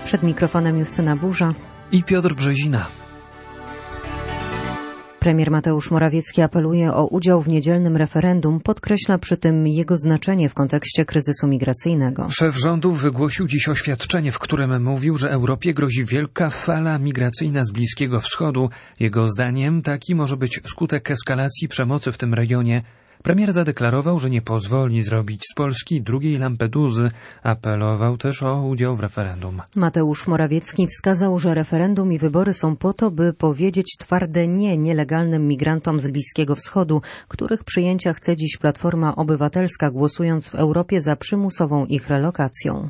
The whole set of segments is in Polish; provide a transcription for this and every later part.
Przed mikrofonem Justyna Burza i Piotr Brzezina. Premier Mateusz Morawiecki apeluje o udział w niedzielnym referendum, podkreśla przy tym jego znaczenie w kontekście kryzysu migracyjnego. Szef rządu wygłosił dziś oświadczenie, w którym mówił, że Europie grozi wielka fala migracyjna z Bliskiego Wschodu. Jego zdaniem taki może być skutek eskalacji przemocy w tym regionie. Premier zadeklarował, że nie pozwoli zrobić z Polski drugiej Lampeduzy. Apelował też o udział w referendum. Mateusz Morawiecki wskazał, że referendum i wybory są po to, by powiedzieć twarde nie nielegalnym migrantom z Bliskiego Wschodu, których przyjęcia chce dziś Platforma Obywatelska, głosując w Europie za przymusową ich relokacją.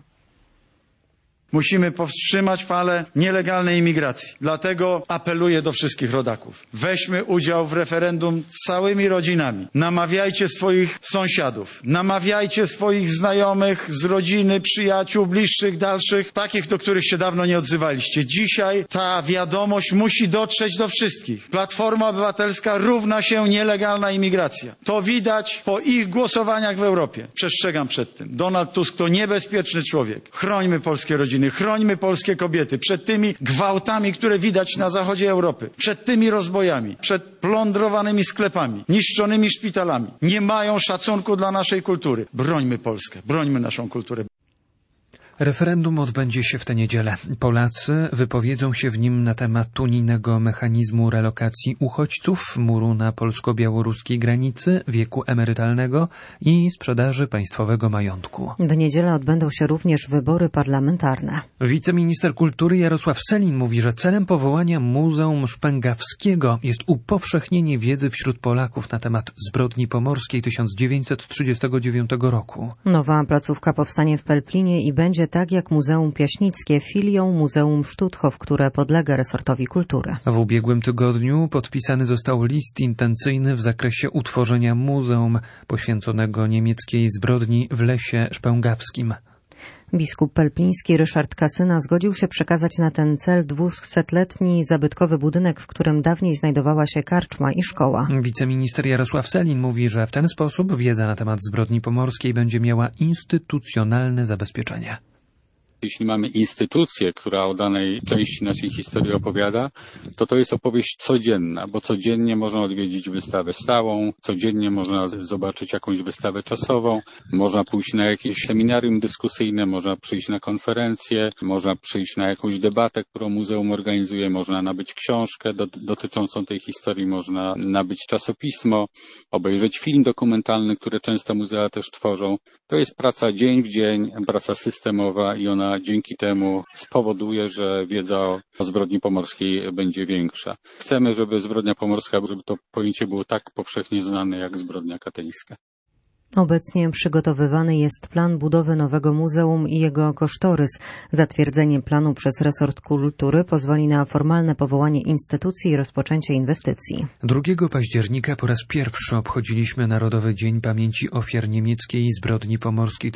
Musimy powstrzymać falę nielegalnej imigracji. Dlatego apeluję do wszystkich rodaków. Weźmy udział w referendum całymi rodzinami. Namawiajcie swoich sąsiadów. Namawiajcie swoich znajomych z rodziny, przyjaciół, bliższych, dalszych, takich, do których się dawno nie odzywaliście. Dzisiaj ta wiadomość musi dotrzeć do wszystkich. Platforma Obywatelska równa się nielegalna imigracja. To widać po ich głosowaniach w Europie. Przestrzegam przed tym. Donald Tusk to niebezpieczny człowiek. Chrońmy polskie rodziny. Chrońmy polskie kobiety przed tymi gwałtami, które widać na zachodzie Europy, przed tymi rozbojami, przed plądrowanymi sklepami, niszczonymi szpitalami. Nie mają szacunku dla naszej kultury. Brońmy Polskę, brońmy naszą kulturę. Referendum odbędzie się w tę niedzielę. Polacy wypowiedzą się w nim na temat unijnego mechanizmu relokacji uchodźców, muru na polsko-białoruskiej granicy, wieku emerytalnego i sprzedaży państwowego majątku. W niedzielę odbędą się również wybory parlamentarne. Wiceminister kultury Jarosław Sellin mówi, że celem powołania Muzeum Szpęgawskiego jest upowszechnienie wiedzy wśród Polaków na temat zbrodni pomorskiej 1939 roku. Nowa placówka powstanie w Pelplinie i będzie tak jak Muzeum Piaśnickie, filią Muzeum Sztuthof, które podlega resortowi kultury. W ubiegłym tygodniu podpisany został list intencyjny w zakresie utworzenia muzeum poświęconego niemieckiej zbrodni w Lesie Szpęgawskim. Biskup pelpliński Ryszard Kasyna zgodził się przekazać na ten cel 200-letni zabytkowy budynek, w którym dawniej znajdowała się karczma i szkoła. Wiceminister Jarosław Sellin mówi, że w ten sposób wiedza na temat zbrodni pomorskiej będzie miała instytucjonalne zabezpieczenie. Jeśli mamy instytucję, która o danej części naszej historii opowiada, to jest opowieść codzienna, bo codziennie można odwiedzić wystawę stałą, codziennie można zobaczyć jakąś wystawę czasową, można pójść na jakieś seminarium dyskusyjne, można przyjść na konferencję, można przyjść na jakąś debatę, którą muzeum organizuje, można nabyć książkę dotyczącą tej historii, można nabyć czasopismo, obejrzeć film dokumentalny, które często muzea też tworzą. To jest praca dzień w dzień, praca systemowa i ona dzięki temu spowoduje, że wiedza o zbrodni pomorskiej będzie większa. Chcemy, żeby zbrodnia pomorska, żeby to pojęcie było tak powszechnie znane jak zbrodnia katyńska. Obecnie przygotowywany jest plan budowy nowego muzeum i jego kosztorys. Zatwierdzenie planu przez resort kultury pozwoli na formalne powołanie instytucji i rozpoczęcie inwestycji. 2 października po raz pierwszy obchodziliśmy Narodowy Dzień Pamięci Ofiar Niemieckiej Zbrodni Pomorskiej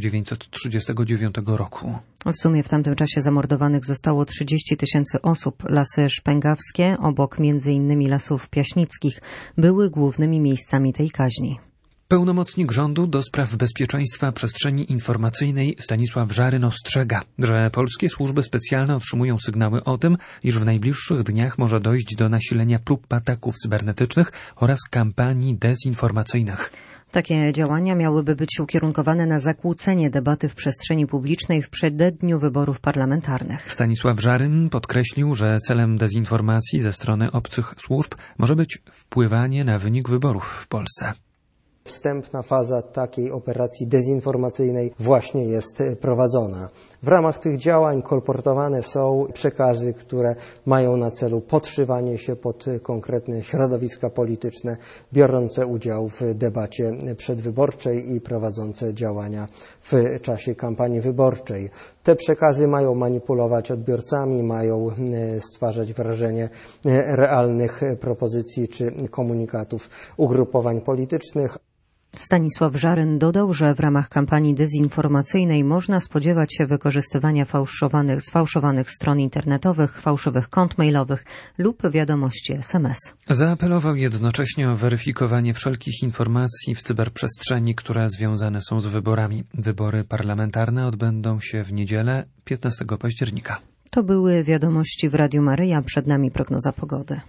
1939 roku. W sumie w tamtym czasie zamordowanych zostało 30 000 osób. Lasy Szpęgawskie, obok m.in. Lasów Piaśnickich, były głównymi miejscami tej kaźni. Pełnomocnik rządu do spraw bezpieczeństwa przestrzeni informacyjnej Stanisław Żaryn ostrzega, że polskie służby specjalne otrzymują sygnały o tym, iż w najbliższych dniach może dojść do nasilenia prób ataków cybernetycznych oraz kampanii dezinformacyjnych. Takie działania miałyby być ukierunkowane na zakłócenie debaty w przestrzeni publicznej w przededniu wyborów parlamentarnych. Stanisław Żaryn podkreślił, że celem dezinformacji ze strony obcych służb może być wpływanie na wynik wyborów w Polsce. Wstępna faza takiej operacji dezinformacyjnej właśnie jest prowadzona. W ramach tych działań kolportowane są przekazy, które mają na celu podszywanie się pod konkretne środowiska polityczne, biorące udział w debacie przedwyborczej i prowadzące działania w czasie kampanii wyborczej. Te przekazy mają manipulować odbiorcami, mają stwarzać wrażenie realnych propozycji czy komunikatów ugrupowań politycznych. Stanisław Żaryn dodał, że w ramach kampanii dezinformacyjnej można spodziewać się wykorzystywania sfałszowanych stron internetowych, fałszywych kont mailowych lub wiadomości SMS. Zaapelował jednocześnie o weryfikowanie wszelkich informacji w cyberprzestrzeni, które związane są z wyborami. Wybory parlamentarne odbędą się w niedzielę 15 października. To były wiadomości w Radiu Maryja. Przed nami prognoza pogody.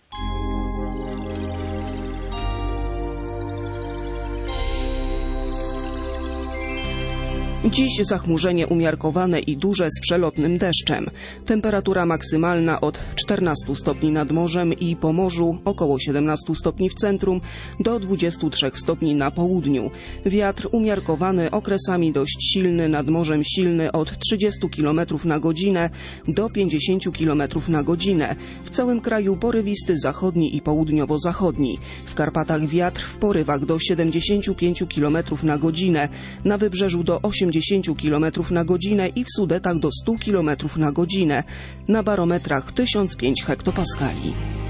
Dziś zachmurzenie umiarkowane i duże z przelotnym deszczem. Temperatura maksymalna od 14 stopni nad morzem i po morzu, około 17 stopni w centrum, do 23 stopni na południu. Wiatr umiarkowany, okresami dość silny, nad morzem silny od 30 km na godzinę do 50 km na godzinę. W całym kraju porywisty zachodni i południowo-zachodni. W Karpatach wiatr w porywach do 75 km na godzinę, na wybrzeżu do 80 km na godzinę i w Sudetach do 100 km na godzinę. Na barometrach 1005 hektopaskali.